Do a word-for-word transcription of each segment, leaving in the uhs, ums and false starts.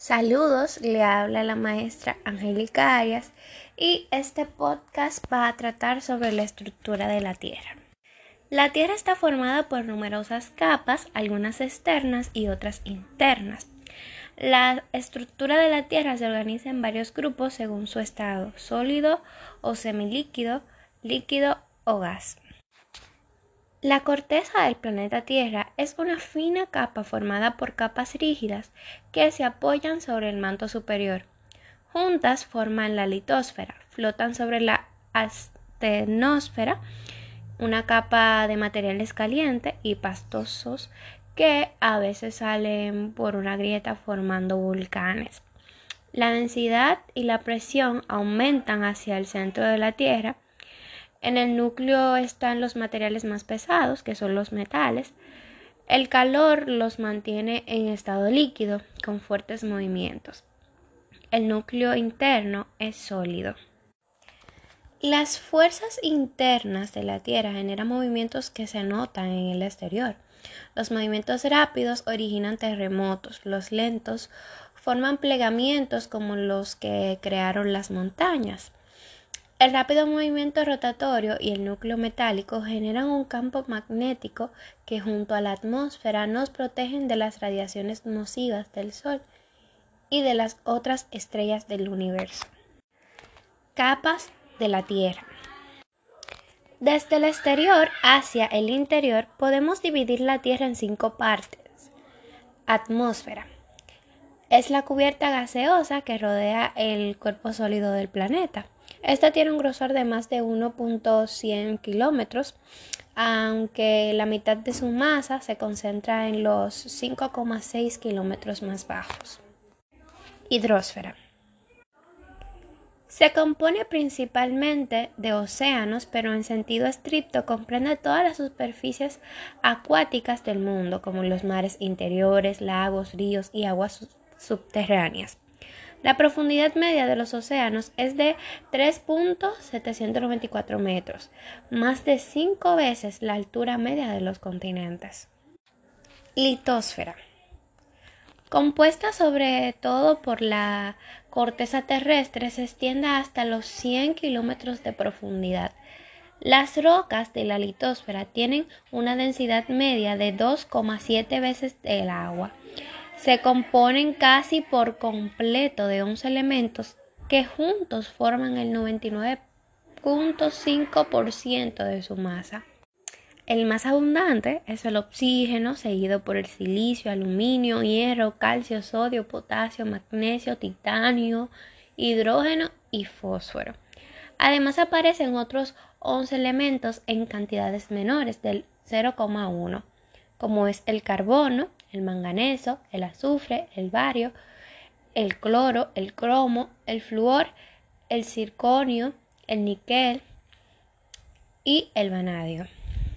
Saludos, le habla la maestra Angélica Arias y este podcast va a tratar sobre la estructura de la Tierra. La Tierra está formada por numerosas capas, algunas externas y otras internas. La estructura de la Tierra se organiza en varios grupos según su estado, sólido o semilíquido, líquido o gas. La corteza del planeta Tierra es una fina capa formada por capas rígidas que se apoyan sobre el manto superior. Juntas forman la litosfera, flotan sobre la astenosfera, una capa de materiales calientes y pastosos que a veces salen por una grieta formando volcanes. La densidad y la presión aumentan hacia el centro de la Tierra. En el núcleo están los materiales más pesados, que son los metales. El calor los mantiene en estado líquido, con fuertes movimientos. El núcleo interno es sólido. Las fuerzas internas de la Tierra generan movimientos que se notan en el exterior. Los movimientos rápidos originan terremotos, los lentos forman plegamientos como los que crearon las montañas. El rápido movimiento rotatorio y el núcleo metálico generan un campo magnético que junto a la atmósfera nos protegen de las radiaciones nocivas del Sol y de las otras estrellas del universo. Capas de la Tierra. Desde el exterior hacia el interior podemos dividir la Tierra en cinco partes. Atmósfera. Es la cubierta gaseosa que rodea el cuerpo sólido del planeta. Esta tiene un grosor de más de uno punto cien kilómetros, aunque la mitad de su masa se concentra en los cinco coma seis kilómetros más bajos. Hidrosfera. Se compone principalmente de océanos, pero en sentido estricto comprende todas las superficies acuáticas del mundo, como los mares interiores, lagos, ríos y aguas subterráneas. La profundidad media de los océanos es de tres punto setecientos noventa y cuatro metros, más de cinco veces la altura media de los continentes. Litosfera. Compuesta sobre todo por la corteza terrestre, se extiende hasta los cien kilómetros de profundidad. Las rocas de la litosfera tienen una densidad media de dos coma siete veces el agua. Se componen casi por completo de once elementos que juntos forman el noventa y nueve punto cinco por ciento de su masa. El más abundante es el oxígeno, seguido por el silicio, aluminio, hierro, calcio, sodio, potasio, magnesio, titanio, hidrógeno y fósforo. Además aparecen otros once elementos en cantidades menores del cero coma uno, como es el carbono, el manganeso, el azufre, el bario, el cloro, el cromo, el flúor, el circonio, el níquel y el vanadio.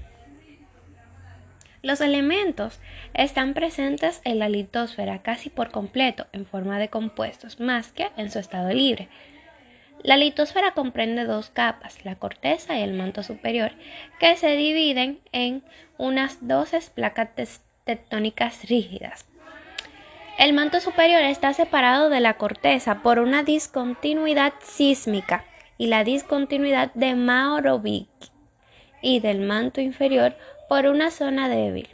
Los elementos están presentes en la litosfera casi por completo en forma de compuestos, más que en su estado libre. La litosfera comprende dos capas, la corteza y el manto superior, que se dividen en unas doce placas tectónicas rígidas. El manto superior está separado de la corteza por una discontinuidad sísmica y la discontinuidad de Morovich, y del manto inferior por una zona débil.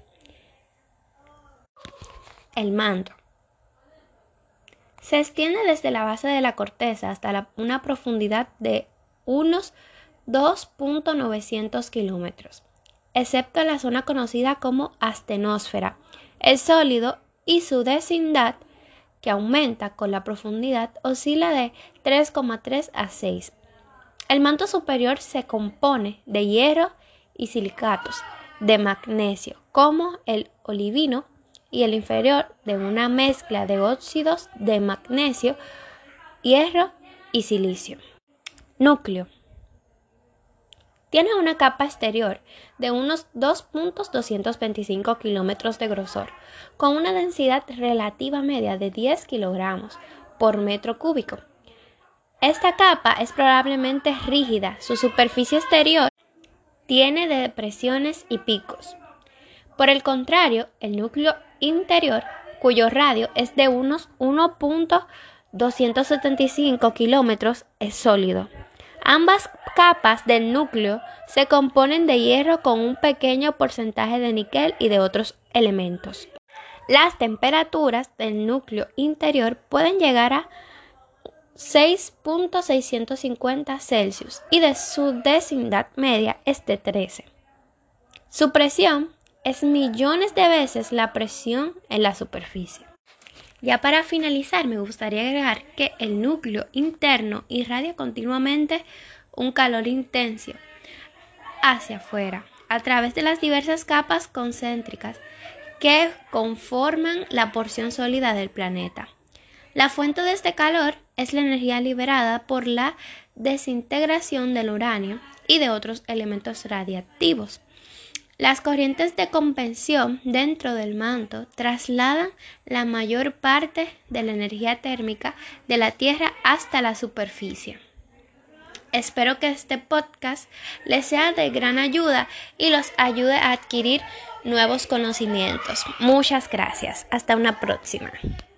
El manto se extiende desde la base de la corteza hasta la, una profundidad de unos dos punto novecientos kilómetros, excepto la zona conocida como astenosfera. El sólido y su densidad, que aumenta con la profundidad, oscila de tres coma tres a seis. El manto superior se compone de hierro y silicatos de magnesio, como el olivino, y el inferior de una mezcla de óxidos de magnesio, hierro y silicio. Núcleo. Tiene una capa exterior de unos dos punto doscientos veinticinco kilómetros de grosor, con una densidad relativa media de diez kilogramos por metro cúbico. Esta capa es probablemente rígida. Su superficie exterior tiene depresiones y picos. Por el contrario, el núcleo interior cuyo radio es de unos uno punto doscientos setenta y cinco kilómetros, es sólido. Ambas capas del núcleo se componen de hierro con un pequeño porcentaje de níquel y de otros elementos. Las temperaturas del núcleo interior pueden llegar a seis punto seiscientos cincuenta Celsius y de su densidad media es de trece. Su presión es millones de veces la presión en la superficie. Ya para finalizar, me gustaría agregar que el núcleo interno irradia continuamente un calor intenso hacia afuera, a través de las diversas capas concéntricas que conforman la porción sólida del planeta. La fuente de este calor es la energía liberada por la desintegración del uranio y de otros elementos radiactivos. Las corrientes de convección dentro del manto trasladan la mayor parte de la energía térmica de la Tierra hasta la superficie. Espero que este podcast les sea de gran ayuda y los ayude a adquirir nuevos conocimientos. Muchas gracias. Hasta una próxima.